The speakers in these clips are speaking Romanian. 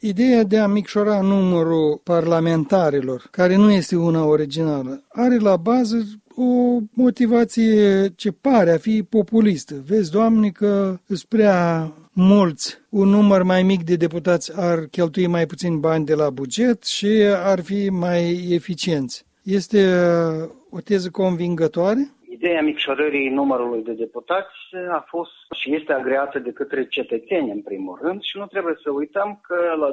Ideea de a micșora numărul parlamentarilor, care nu este una originală, are la bază o motivație ce pare a fi populistă. Vezi, Doamne, că îs prea mulți, un număr mai mic de deputați ar cheltui mai puțin bani de la buget și ar fi mai eficienți. Este o teză convingătoare? Ideea micșorării numărului de deputați a fost și este agreată de către cetățeni în primul rând și nu trebuie să uităm că la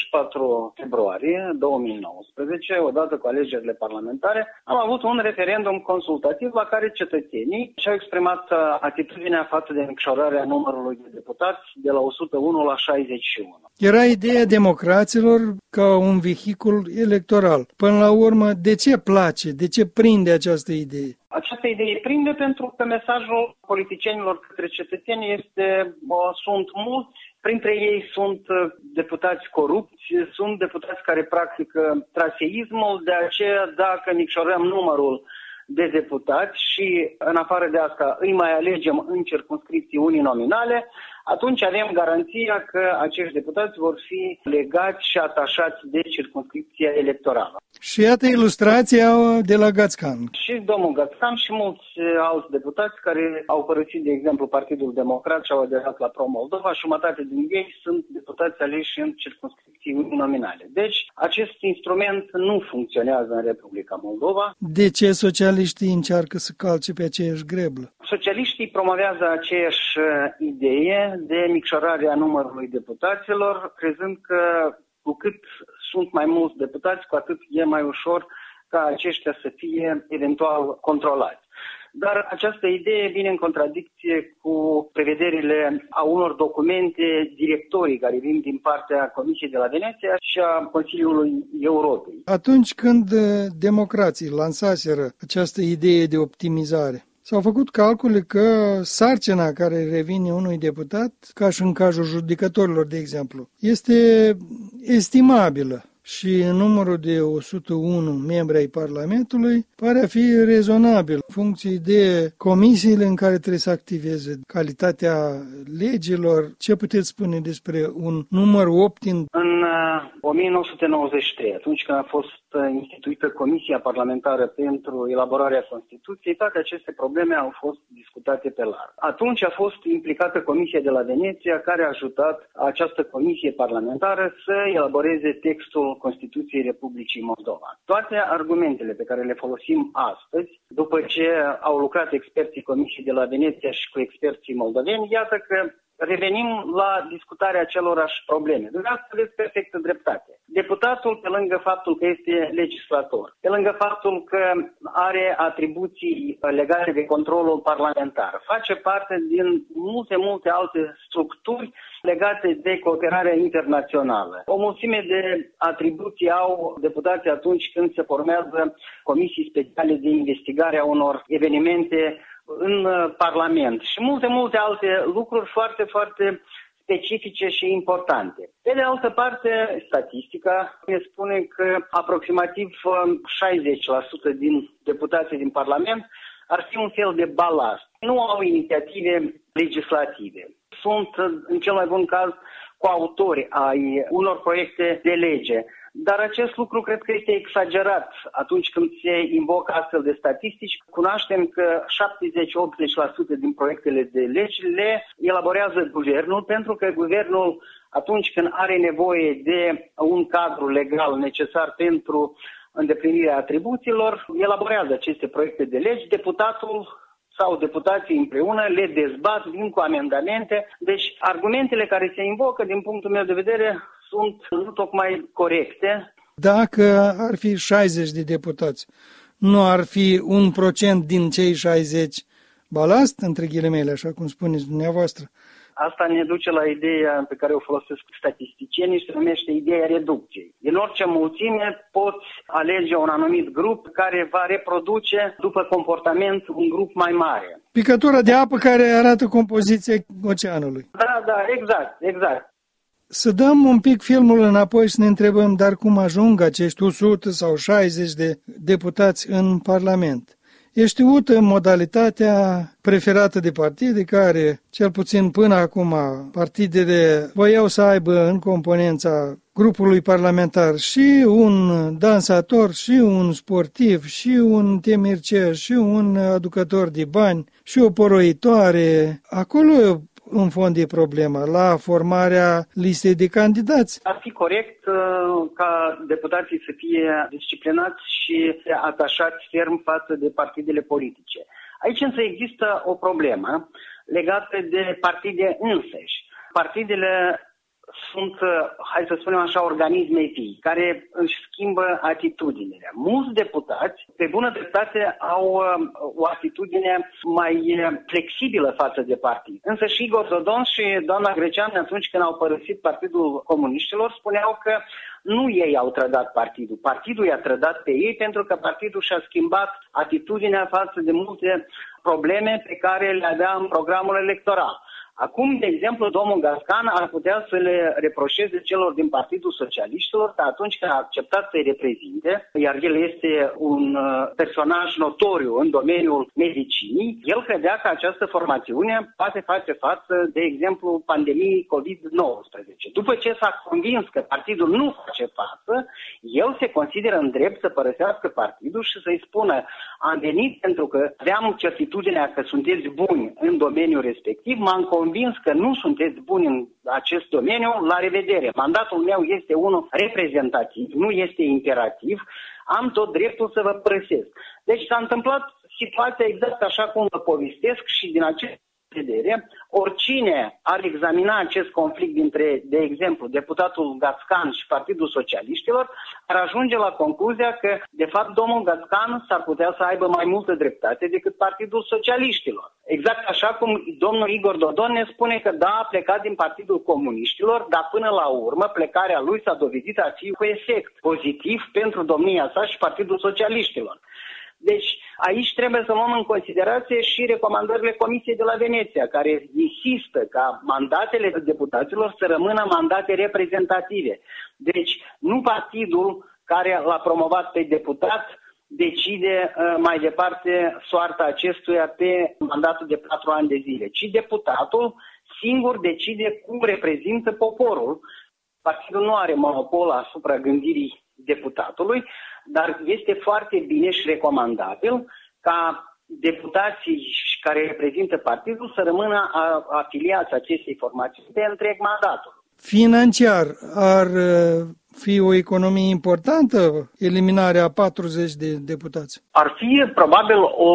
24 februarie 2019, odată cu alegerile parlamentare, am avut un referendum consultativ la care cetățenii și-au exprimat atitudinea față de micșorarea numărului de deputați de la 101 la 61. Era ideea democraților ca un vehicul electoral. Până la urmă, de ce place, de ce prinde această idee? Această idee prinde pentru că mesajul politicienilor către cetățeni este: sunt mulți, printre ei sunt deputați corupți, sunt deputați care practică traseismul, de aceea dacă micșorăm numărul de deputați și în afară de asta îi mai alegem în circumscripții uninominale, atunci avem garanția că acești deputați vor fi legați și atașați de circumscripția electorală. Și iată ilustrația de la Gațcan. Și domnul Gațcan și mulți alți deputați care au părăsit, de exemplu, Partidul Democrat și au aderat la Pro-Moldova, jumătate din ei sunt deputați aleși în circumscripții uninominale. Deci, acest instrument nu funcționează în Republica Moldova. De ce socialiștii încearcă să calce pe aceeași greblă? Socialiștii promovează aceeași idee de micșorarea numărului deputaților, crezând că cu cât sunt mai mulți deputați, cu atât e mai ușor ca aceștia să fie eventual controlați. Dar această idee vine în contradicție cu prevederile a unor documente directorii care vin din partea Comisiei de la Veneția și a Consiliului Europei. Atunci când democrații lansaseră această idee de optimizare, s-au făcut calcule că sarcina care revine unui deputat, ca și în cazul judecătorilor, de exemplu, este estimabilă și numărul de 101 membri ai Parlamentului pare a fi rezonabil în funcție de comisiile în care trebuie să activeze, calitatea legilor. Ce puteți spune despre un număr optim? În 1993, atunci când a fost instituită Comisia Parlamentară pentru elaborarea Constituției, toate aceste probleme au fost discutate pe larg. Atunci a fost implicată Comisia de la Veneția, care a ajutat această Comisie Parlamentară să elaboreze textul Constituției Republicii Moldova. Toate argumentele pe care le folosim astăzi, după ce au lucrat experții Comisiei de la Veneția și cu experții moldoveni, iată că revenim la discutarea acelorași probleme. Dumneavoastră aveți perfectă dreptate. Deputatul, pe lângă faptul că este legislator, pe lângă faptul că are atribuții legate de controlul parlamentar, face parte din multe alte structuri legate de cooperarea internațională. O mulțime de atribuții au deputații atunci când se formează comisii speciale de investigare a unor evenimente în Parlament și multe alte lucruri foarte specifice și importante. Pe de altă parte, statistica ne spune că aproximativ 60% din deputații din Parlament ar fi un fel de balast. Nu au inițiative legislative. Sunt, în cel mai bun caz, coautori ai unor proiecte de lege. Dar acest lucru cred că este exagerat atunci când se invocă astfel de statistici. Cunoaștem că 70-80% din proiectele de legi le elaborează guvernul, pentru că guvernul, atunci când are nevoie de un cadru legal necesar pentru îndeplinirea atribuțiilor, elaborează aceste proiecte de legi. Deputatul sau deputații împreună le dezbat, vin cu amendamente. Deci argumentele care se invocă, din punctul meu de vedere, sunt nu tocmai corecte. Dacă ar fi 60 de deputați, nu ar fi 1% din cei 60 balast, între ghilimele, așa cum spuneți dumneavoastră? Asta ne duce la ideea pe care o folosesc statisticienii și se numește ideea reducției. În orice mulțime poți alege un anumit grup care va reproduce după comportament un grup mai mare. Picătura de apă care arată compoziția oceanului. Da, exact. Să dăm un pic filmul înapoi și să ne întrebăm, dar cum ajung acești 100 sau 60 de deputați în Parlament? E știută modalitatea preferată de partide care, cel puțin până acum, partidele voiau să aibă în componența grupului parlamentar și un dansator, și un sportiv, și un temircer, și un aducător de bani, și o poroitoare. Acolo în fond e problema, la formarea listei de candidați. Ar fi corect ca deputații să fie disciplinați și atașați ferm față de partidele politice. Aici însă există o problemă legată de partide însăși. Partidele sunt, hai să spunem așa, organisme vii, care își schimbă atitudinile. Mulți deputați, pe bună dreptate, au o atitudine mai flexibilă față de partid. Însă și Igor Dodon și doamna Greceanu, atunci când au părăsit Partidul Comuniștilor, spuneau că nu ei au trădat partidul. Partidul i-a trădat pe ei pentru că partidul și-a schimbat atitudinea față de multe probleme pe care le avea în programul electoral. Acum, de exemplu, domnul Gascan ar putea să le reproșeze celor din Partidul Socialiștilor că atunci când a acceptat să-i reprezinte, iar el este un personaj notoriu în domeniul medicinii, el credea că această formațiune poate face față, de exemplu, pandemiei COVID-19. După ce s-a convins că partidul nu face față, el se consideră în drept să părăsească partidul și să-i spună: am venit pentru că aveam certitudinea că sunteți buni în domeniul respectiv, m-am convins că nu sunteți buni în acest domeniu, la revedere. Mandatul meu este unul reprezentativ, nu este imperativ, am tot dreptul să vă părăsesc. Deci s-a întâmplat situația exact așa cum vă povestesc și din acest vedere, oricine ar examina acest conflict dintre, de exemplu, deputatul Gascan și Partidul Socialiștilor, ar ajunge la concluzia că, de fapt, domnul Gascan s-ar putea să aibă mai multă dreptate decât Partidul Socialiștilor. Exact așa cum domnul Igor Dodon ne spune că da, a plecat din Partidul Comuniștilor, dar până la urmă plecarea lui s-a dovedit a fi cu efect pozitiv pentru domnia sa și Partidul Socialiștilor. Deci aici trebuie să luăm în considerație și recomandările Comisiei de la Veneția, care insistă ca mandatele deputaților să rămână mandate reprezentative. Deci nu partidul care l-a promovat pe deputat decide mai departe soarta acestuia pe mandatul de 4 ani de zile, ci deputatul singur decide cum reprezintă poporul. Partidul nu are monopol asupra gândirii deputatului, dar este foarte bine și recomandabil ca deputații care reprezintă partidul să rămână afiliați acestei formații pe întreg mandatul. Financiar ar fi o economie importantă eliminarea 40 de deputați? Ar fi probabil o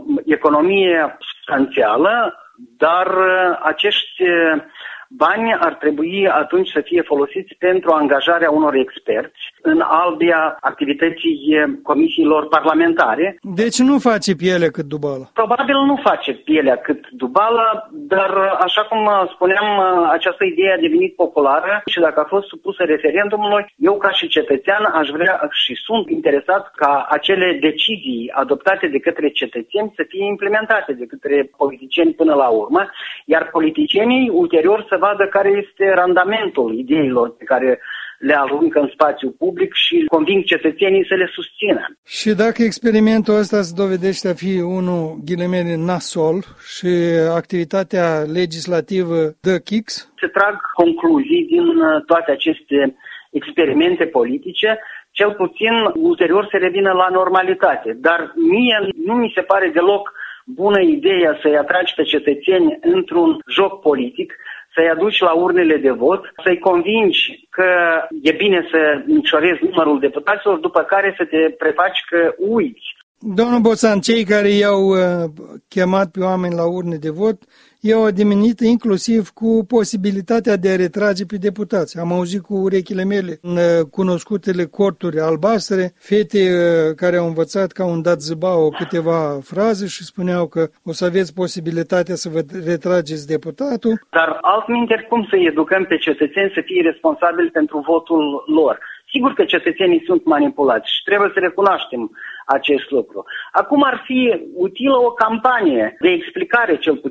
economie substanțială, dar acești bani ar trebui atunci să fie folosiți pentru angajarea unor experți în albia activității comisiilor parlamentare. Deci nu face pielea cât dubală. Probabil nu face pielea cât dubală, dar așa cum spuneam, această idee a devenit populară și dacă a fost supusă referendumului, eu ca și cetățean aș vrea și sunt interesat ca acele decizii adoptate de către cetățeni să fie implementate de către politicieni până la urmă, iar politicienii ulterior să vadă care este randamentul ideilor pe care le aruncă în spațiu public și conving cetățenii să le susțină. Și dacă experimentul ăsta se dovedește a fi unul, ghilimele, nasol și activitatea legislativă dă kicks? Se trag concluzii din toate aceste experimente politice, cel puțin ulterior se revină la normalitate. Dar mie nu mi se pare deloc bună ideea să-i atragi pe cetățeni într-un joc politic, să-i aduci la urnele de vot, să-i convingi că e bine să micșorezi numărul deputaților, după care să te prefaci că uiți. Domnul Boțan, cei care i-au chemat pe oameni la urne de vot, i-au adimenit inclusiv cu posibilitatea de a retrage pe deputați. Am auzit cu urechile mele în cunoscutele corturi albastre, fete care au învățat că au dat zăbau câteva fraze și spuneau că o să aveți posibilitatea să vă retrageți deputatul. Dar altminteri, cum să-i educăm pe cetățeni să fie responsabili pentru votul lor? Sigur că cetățenii sunt manipulați și trebuie să recunoaștem acest lucru. Acum ar fi utilă o campanie de explicare, cel puțin,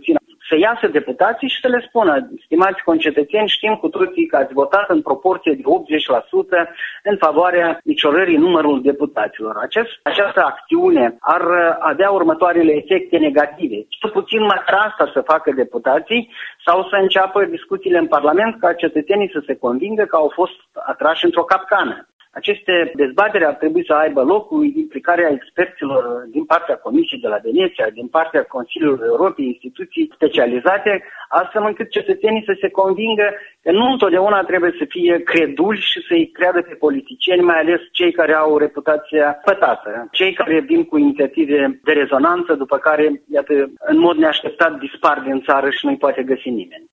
să iasă deputații și să le spună: stimați concetățeni, știm cu toții că ați votat în proporție de 80% în favoarea micșorării numărului deputaților. Această acțiune ar avea următoarele efecte negative. Cel puțin măcar asta să facă deputații, sau să înceapă discuțiile în Parlament ca cetățenii să se convingă că au fost atrași într-o capcană. Aceste dezbateri ar trebui să aibă loc cu implicarea experților din partea Comisiei de la Veneția, din partea Consiliului Europei, instituții specializate, astfel încât cetățenii să se convingă că nu întotdeauna trebuie să fie creduli și să-i creadă pe politicieni, mai ales cei care au reputația pătată, cei care vin cu inițiative de rezonanță, după care, iată, în mod neașteptat dispar din țară și nu-i poate găsi nimeni.